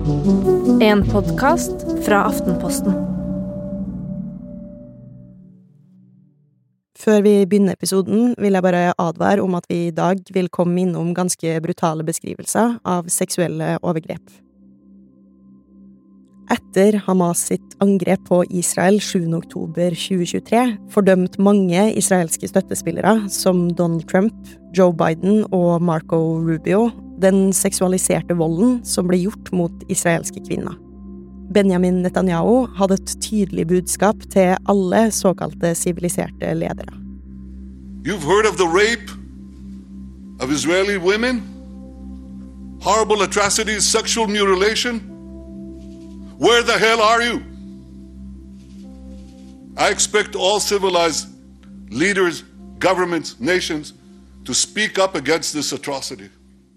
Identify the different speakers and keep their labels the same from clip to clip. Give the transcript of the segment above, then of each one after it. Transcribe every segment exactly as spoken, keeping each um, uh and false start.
Speaker 1: En podcast fra Aftenposten.
Speaker 2: Før vi begynner episoden, vil jeg bare advare om at vi i dag vil komme innom ganske brutale beskrivelser av seksuelle overgrep. Etter Hamas sitt angrep på Israel sjuende oktober tjue tjuetre fordømte mange israelske støttespillere, som Donald Trump, Joe Biden og Marco Rubio, den seksualiserte volden som ble gjort mot israelske kvinner. Benjamin Netanyahu hadde et tydelig budskap til alle såkalte siviliserte ledere.
Speaker 3: You've heard of the rape of Israeli women? Horrible atrocities, sexual mutilation? Where the hell are you? I expect all civilized leaders, governments, nations to speak up against this atrocity.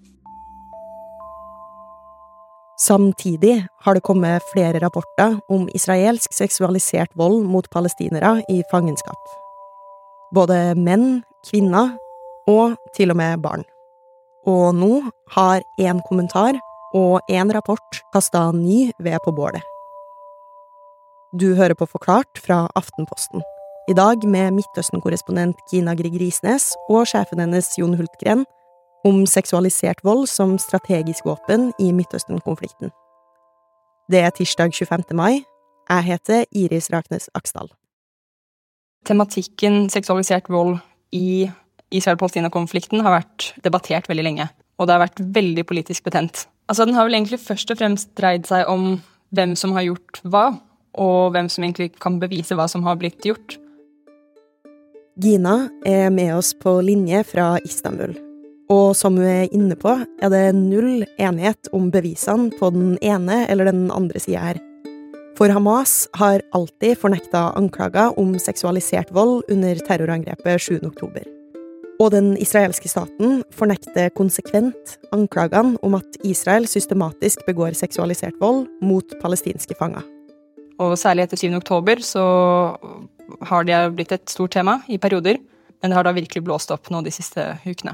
Speaker 2: Samtidig har det kommet flere rapporter om israelsk seksualisert vold mot palestinere i fangenskap. Både menn, kvinner og til og med barn. Og nå har en kommentar og en rapport kastet ny ved på bålet. Du hører på Forklart fra Aftenposten. I dag med Midtøsten-korrespondent Gina Grieg-Risnes og sjefen hennes Jon Hultgren om seksualisert vold som strategisk våpen i Midtøsten-konflikten. Det er tirsdag tjuefemte mai. Jeg heter Iris Raknes Aksdal.
Speaker 4: Tematikken seksualisert vold i Israel-Palestina-konflikten har vært debattert veldig lenge, og det har vært veldig politisk betent. Altså, den har vel egentlig først og fremst dreid seg om hvem som har gjort hva, og hvem som egentlig kan bevise hva som har blitt gjort.
Speaker 2: Gina er med oss på linje fra Istanbul. Og som hun er inne på, er det null enighet om bevisene på den ene eller den andre siden her. For Hamas har alltid fornektet anklager om seksualisert vold under terrorangrepet sjuende oktober. Og den israelske staten fornekter konsekvent anklagene om at Israel systematisk begår seksualisert vold mot palestinske fanger.
Speaker 4: Og særlig etter syvende oktober så har det blitt et stort tema i perioder, men det har da virkelig blåst opp nå de siste ukene.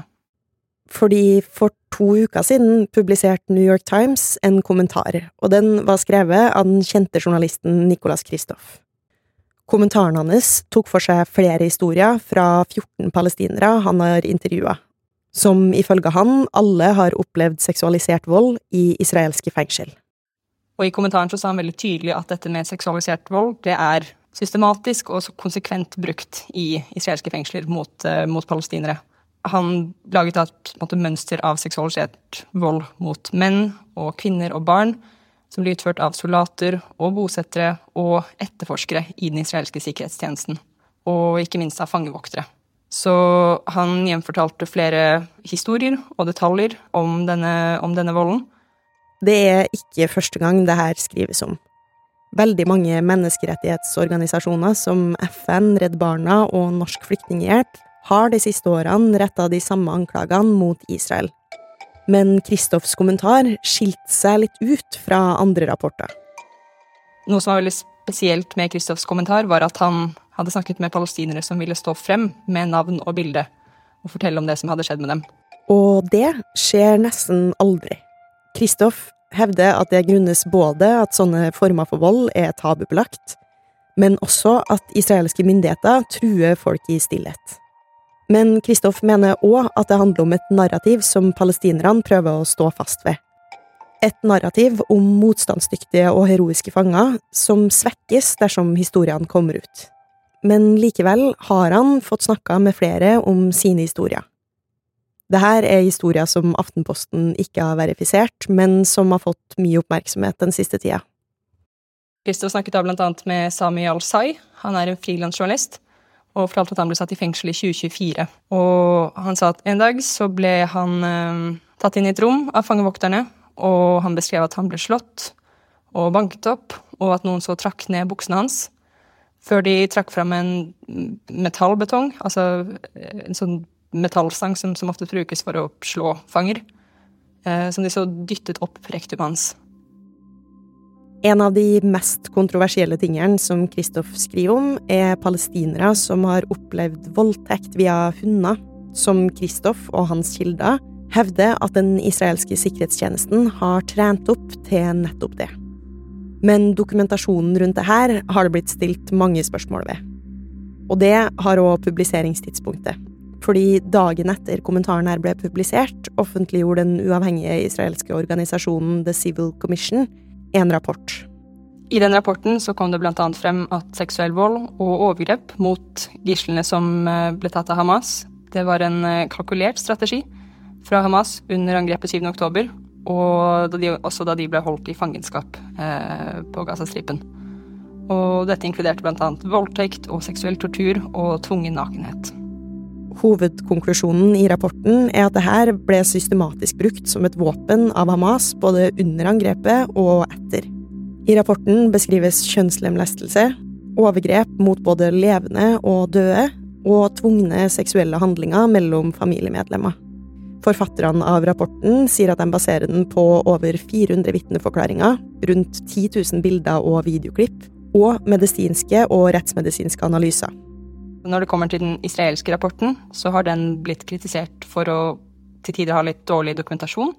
Speaker 2: Fordi for to uker siden publiserte New York Times en kommentar, og den var skrevet av den kjente journalisten Nicholas Kristof. Kommentaren hans tok for seg flere historier fra fjorten palestinere han har intervjuet, som ifølge han alle har opplevd seksualisert vold i israelske fengsel.
Speaker 4: Og i kommentaren så sa han veldig tydelig at dette med seksualisert vold, det er systematisk og konsekvent brukt i israelske fengsler mot, uh, mot palestinere. Han laget et måte, mønster av seksualisert vold mot menn og kvinner og barn, som blir utført av soldater og bosettere og etterforskere i den israelske sikkerhetstjenesten, og ikke minst av fangevoktere. Så han gjenfortalte flere historier og detaljer om denne, om denne volden.
Speaker 2: Det er ikke første gang det her skrives om. Veldig mange menneskerettighetsorganisasjoner som F N, Redd Barna og Norsk Flyktninghjelp har de siste årene rettet de samme anklagene mot Israel. Men Kristofs kommentar skilte seg litt ut fra andre rapporter.
Speaker 4: Noe som var veldig spesielt med Kristofs kommentar var at han hadde snakket med palestinere som ville stå frem med navn og bilde og fortelle om det som hadde skjedd med dem.
Speaker 2: Og det skjer nesten aldri. Kristof hevder at det grunnes både at sånne former for vold er tabubelagt, men også at israelske myndigheter truer folk i stillhet. Men Kristof mener også at det handler om et narrativ som palestinerne prøver å stå fast ved. Et narrativ om motstandsdyktige og heroiske fanger som svekkes dersom historiene kommer ut. Men likevel har han fått snakket med flere om sine historier. Dette er historier som Aftenposten ikke har verifisert, men som har fått mye oppmerksomhet den siste tida.
Speaker 4: Kristof snakket da blant annet med Sami Al-Sai. Han er en frilansjournalist, og fortalte at han ble satt i fengsel i tjue tjuefire. Og han sa at en dag så ble han eh, tatt inn i et rom av fangevokterne, og han beskrev at han ble slått og banket opp, og at noen så trakk ned buksene hans, før de trakk fram en metallbetong, altså en sånn metallstang som, som ofte brukes for å slå fanger, eh, som de så dyttet opp rektum hans.
Speaker 2: En av de mest kontroversielle tingene som Kristof skriver om, er palestinere som har opplevd voldtekt via hunder, som Kristof og hans kilder hevder at den israelske sikkerhetstjenesten har trent opp til nettopp det. Men dokumentasjonen rundt det her har det blitt stilt mange spørsmål ved. Og det har også publiseringstidspunktet. Fordi dagen etter kommentaren her ble publisert, offentliggjorde den uavhengige israelske organisasjonen The Civil Commission en rapport.
Speaker 4: I den rapporten så kom det blant annet frem at seksuell vold og overgrep mot gislene som ble tatt av Hamas, det var en kalkulert strategi fra Hamas under angrepet syvende oktober, og da de, også da de ble holdt i fangenskap eh, på Gazastripen. Og dette inkluderte blant annet voldtekt og seksuell tortur og tvungen nakenhet.
Speaker 2: Hovedkonklusjonen i rapporten er at det her ble systematisk brukt som et våpen av Hamas både under angrepet og etter. I rapporten beskrives kjønnslemlestelse, overgrep mot både levende og døde, og tvungne seksuelle handlinger mellom familiemedlemmer. Forfatterne av rapporten sier at de baserer den på over fire hundre vitneforklaringer, rundt ti tusen bilder og videoklipp, og medisinske og rettsmedisinske analyser.
Speaker 4: Når det kommer til den israelske rapporten, så har den blitt kritisert for å til tider ha litt dårlig dokumentasjon,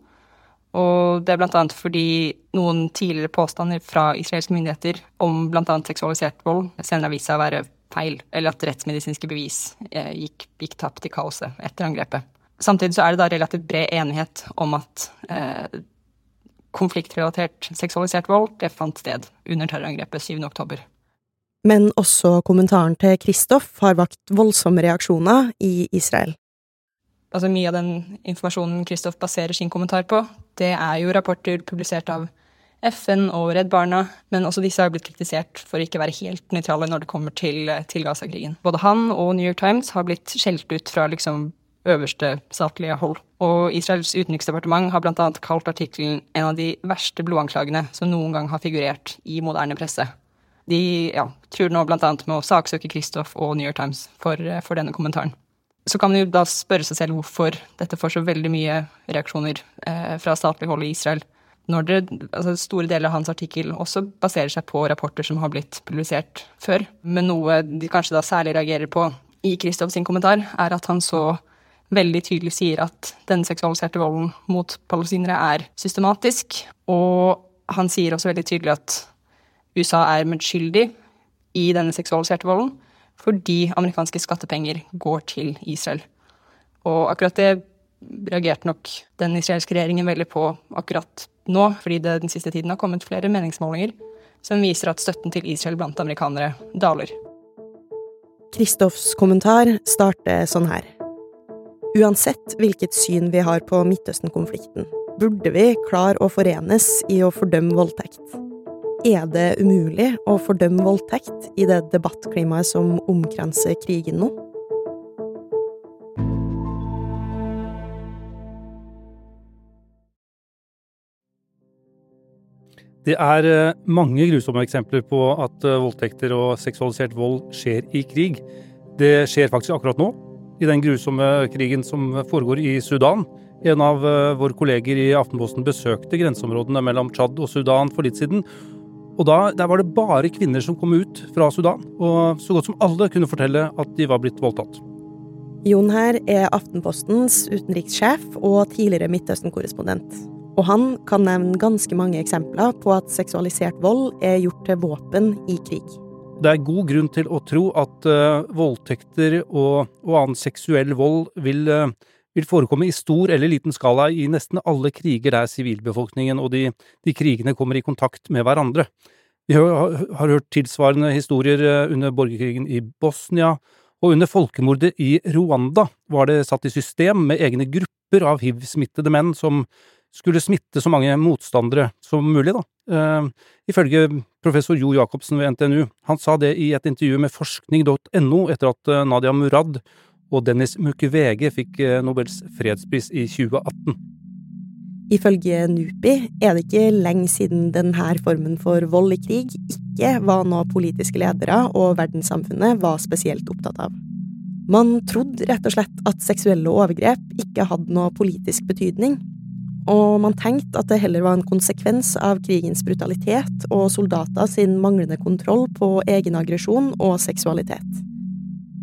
Speaker 4: og det er blant annet fordi noen tidligere påstander fra israelske myndigheter om blant annet seksualisert vold senere har vist seg å være feil, eller at rettsmedisinske bevis eh, gikk, gikk tapt i kaoset etter angrepet. Samtidig så er det da relativt bred enighet om at eh, konfliktrelatert seksualisert vold det fant sted under terrorangrepet syvende oktober.
Speaker 2: Men også kommentaren til Kristoff har vakt voldsomme reaksjoner i Israel.
Speaker 4: Altså mye av den informasjonen Kristoff baserer sin kommentar på, det er jo rapporter publisert av F N og Redd Barna, men også disse har blitt kritisert for ikke å være helt nøytrale når det kommer til, til Gaza-krigen. Både han og New York Times har blitt skjelt ut fra liksom øverste statlige hold. Og Israels utenriksdepartement har blant annet kalt artikkelen en av de verste blodanklagene som noen gang har figurert i moderne presse. De ja, truer nå blant annet med å saksøke Kristoff og New York Times for, for denne kommentaren. Så kan man jo da spørre seg selv hvorfor dette får så veldig mye reaksjoner eh, fra statlig hold i Israel, når det, altså store deler av hans artikkel også baserer seg på rapporter som har blitt publisert før. Men noe de kanskje da særlig reagerer på i Kristoff sin kommentar, er at han så veldig tydelig sier at den seksualiserte volden mot palestinere er systematisk, og han sier også veldig tydelig at U S A er medskyldig i denne seksualiserte volden, fordi amerikanske skattepenger går til Israel. Og akkurat det reagerte nok den israelske regjeringen veldig på akkurat nå, fordi det den siste tiden har kommet flere meningsmålinger som viser at støtten til Israel blant amerikanere daler.
Speaker 2: Kristoffs kommentar starter sånn her. Uansett hvilket syn vi har på Midtøsten-konflikten, burde vi klare å forenes i å fordømme voldtekt. Er det umulig å fordømme voldtekt i det debattklimaet som omkranser krigen nå?
Speaker 5: Det er mange grusomme eksempler på at voldtekter og seksualisert vold skjer i krig. Det skjer faktisk akkurat nå, i den grusomme krigen som foregår i Sudan. En av våre kolleger i Aftenposten besøkte grenseområdene mellom Tsjad og Sudan for litt siden, og da der var det bare kvinner som kom ut fra Sudan, og så godt som alle kunne fortelle at de var blitt voldtatt.
Speaker 2: Jon her er Aftenpostens utenrikssjef og tidligere Midtøsten-korrespondent. Og han kan nevne ganske mange eksempler på at seksualisert vold er gjort til våpen i krig.
Speaker 5: Det er god grunn til å tro at uh, voldtekter og, og annen seksuell vold vil, uh, vil forekomme i stor eller liten skala i nesten alle kriger der sivilbefolkningen og de, de krigene kommer i kontakt med hverandre. Vi har, har hørt tilsvarende historier uh, under borgerkrigen i Bosnia, og under folkemordet i Rwanda var det satt i system med egne grupper av H I V-smittede menn som skulle smitte så mange motstandere som mulig, da. Uh, ifølge professor Jo Jacobsen ved N T N U. Han sa det i et intervju med forskning punktum no etter at uh, Nadia Murad og Dennis Mukwege fikk uh, Nobels fredspris i tjue atten.
Speaker 2: Ifølge NUPI er det ikke lenge siden denne formen for vold i krig ikke var noe politiske ledere og verdenssamfunnet var spesielt opptatt av. Man trodde rett og slett at seksuelle overgrep ikke hadde noe politisk betydning, og man tenkte at det heller var en konsekvens av krigens brutalitet og soldater sin manglende kontroll på egen aggresjon og seksualitet.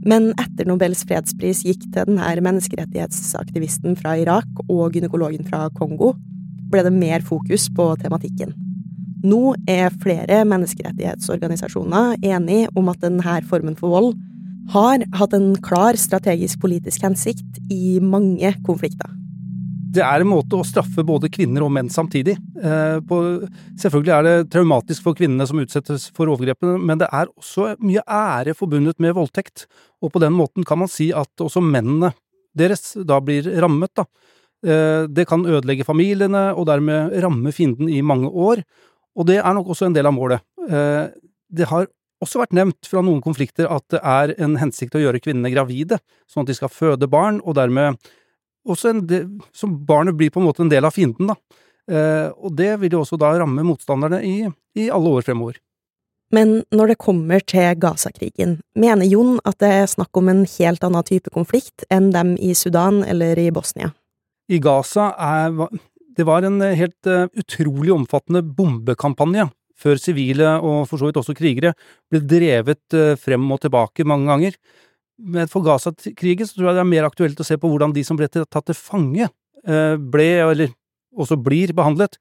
Speaker 2: Men etter Nobels fredspris gikk til denne menneskerettighetsaktivisten fra Irak og gynekologen fra Kongo, ble det mer fokus på tematikken. Nå er flere menneskerettighetsorganisasjoner enige om at denne formen for vold har hatt en klar strategisk politisk hensikt i mange konflikter.
Speaker 5: Det er en måte å straffe både kvinner og menn samtidig. Eh, på, selvfølgelig er det traumatisk for kvinnene som utsettes for overgrepene, men det er også mye ære forbundet med voldtekt, og på den måten kan man si at også mennene deres da blir rammet. Da. Eh, det kan ødelegge familiene og dermed ramme fienden i mange år, og det er nok også en del av målet. Eh, det har også vært nevnt fra noen konflikter at det er en hensikt å gjøre kvinnene gravide, sånn at de skal føde barn, og dermed også en del, som barnet blir på en måte en del av fienden, da. Eh, og det vil jo også da ramme motstanderne i, i alle år fremover.
Speaker 2: Men når det kommer til Gaza-krigen, mener Jon at det er snakk om en helt annen type konflikt enn dem i Sudan eller i Bosnia?
Speaker 5: I Gaza er, det var en helt uh, utrolig omfattende bombekampanje, før sivile og for så vidt også krigere ble drevet uh, frem og tilbake mange ganger. Men for Gaza-krigen så tror jeg det er mer aktuelt å se på hvordan de som ble tatt til fange ble, eller også blir behandlet.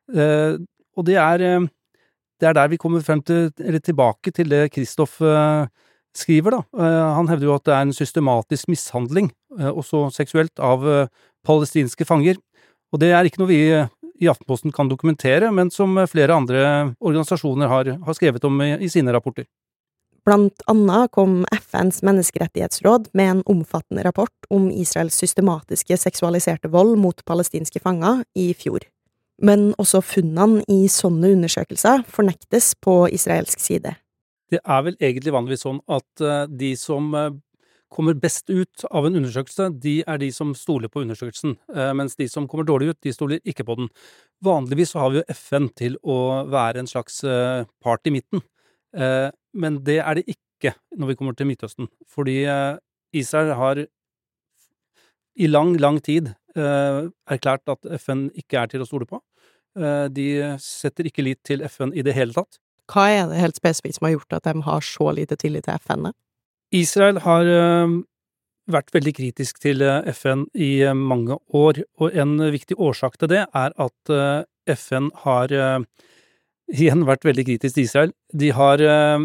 Speaker 5: Og det er, det er der vi kommer frem til, eller tilbake til det Kristoff skriver da. Han hevder jo at det er en systematisk mishandling, også seksuelt, av palestinske fanger. Og det er ikke noe vi i Aftenposten kan dokumentere, men som flere andre organisasjoner har, har skrevet om i, i sine rapporter.
Speaker 2: Blant annet kom F N's menneskerettighetsråd med en omfattende rapport om Israels systematiske seksualiserte vold mot palestinske fanger i fjor. Men også funnene i sånne undersøkelser fornektes på israelsk side.
Speaker 5: Det er vel egentlig vanligvis sånn at de som kommer best ut av en undersøkelse, de er de som stoler på undersøkelsen, mens de som kommer dårlig ut, de stoler ikke på den. Vanligvis så har vi jo F N til å være en slags part i midten. Men det er det ikke når vi kommer til Midtøsten, fordi Israel har i lang, lang tid erklært at F N ikke er til å stole på. De setter ikke lit til F N i det hele tatt.
Speaker 2: Hva er det helt spesifikt som har gjort at de har så lite tillit til F N?
Speaker 5: Israel har vært veldig kritisk til F N i mange år, og en viktig årsak til det er at F N har igjen vært veldig kritisk til Israel. De har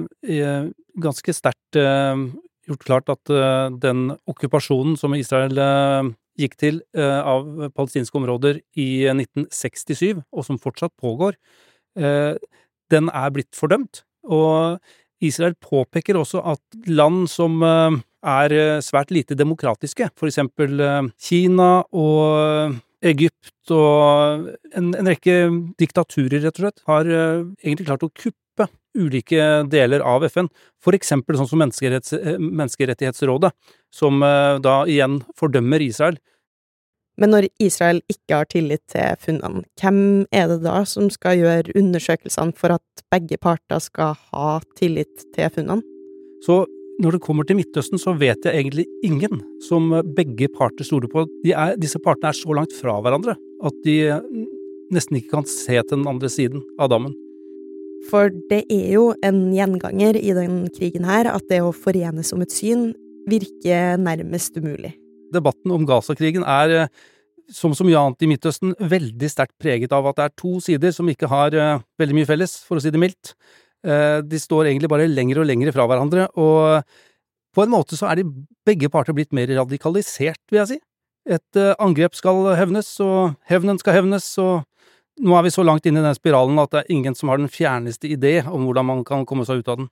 Speaker 5: eh, ganske sterkt eh, gjort klart at eh, den okkupasjonen som Israel eh, gikk til eh, av palestinske områder i nitten sekstisju, og som fortsatt pågår, eh, den er blitt fordømt. Og Israel påpeker også at land som eh, er svært lite demokratiske, for eksempel eh, Kina og Egypt og en, en rekke diktaturer, rett og slett, har uh, egentlig klart å kuppe ulike deler av F N, for eksempel sånn som menneskeretts, Menneskerettighetsrådet, som uh, da igjen fordømmer Israel.
Speaker 2: Men når Israel ikke har tillit til funnene, hvem er det da som skal gjøre undersøkelsene for at begge parter skal ha tillit til funnene?
Speaker 5: Så når det kommer til Midtøsten, så vet jeg egentlig ingen som begge parter stoler på. De er, disse partene er så langt fra hverandre at de nesten ikke kan se til den andre siden av dammen.
Speaker 2: For det er jo en gjenganger i den krigen her at det å forenes om et syn virker nærmest umulig.
Speaker 5: Debatten om Gaza-krigen er, som så mye annet i Midtøsten, veldig sterkt preget av at det er to sider som ikke har uh, veldig mye felles, for å si det mildt. De står egentlig bare lenger og lenger fra hverandre, og på en måte så er de begge parter blitt mer radikalisert, vil jeg si. Et angrep skal hevnes, og hevnen skal hevnes, og nå er vi så langt inn i den spiralen at det er ingen som har den fjerneste idé om hvordan man kan komme seg ut av den.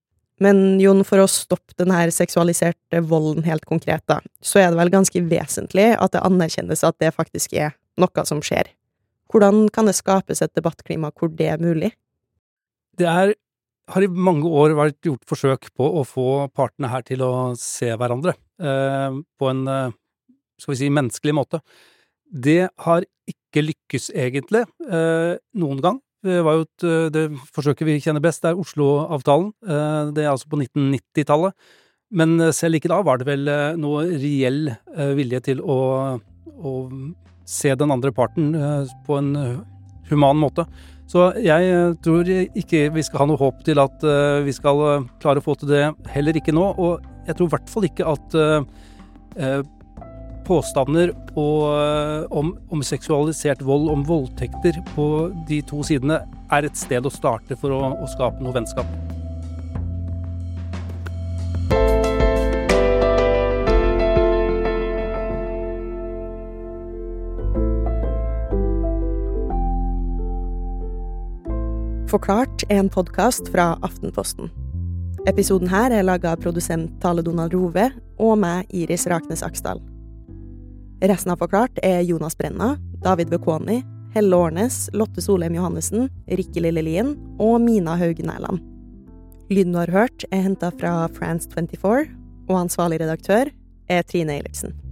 Speaker 2: Men Jon, for å stoppe den her seksualiserte volden helt konkret da, så er det vel ganske vesentlig at det anerkjennes at det faktisk er noe som skjer. Hvordan kan det skapes et debattklima hvor det er mulig?
Speaker 5: Det er, har i mange år vært gjort forsøk på å få partene her til å se hverandre eh, på en, skal vi si, menneskelig måte. Det har ikke lykkes egentlig eh, noen gang. Det var jo et, det forsøket vi kjenner best, det er Oslo-avtalen. Eh, det er altså på nitten nittitallet. Men selv ikke da var det vel noe reell eh, vilje til å, å se den andre parten eh, på en human måte. Så jeg tror ikke vi skal ha noe håp til at uh, vi skal uh, klare å få til det heller ikke nå, og jeg tror i hvert fall ikke at uh, uh, påstander og, uh, om, om seksualisert vold, om voldtekter på de to sidene er et sted å starte for å, å skape noe vennskap.
Speaker 2: Forklart er en podcast fra Aftenposten. Episoden her er laget av produsent Tale Donald Rove og meg, Iris Raknes Aksdal. Resten av Forklart er Jonas Brenna, David Bekoni, Helle Årnes, Lotte Solheim Johannessen, Rikke Lillelien og Mina Haugen Erland. Lyden du har hørt er hentet fra France tjuefire, og ansvarlig redaktør er Trine Eilertsen.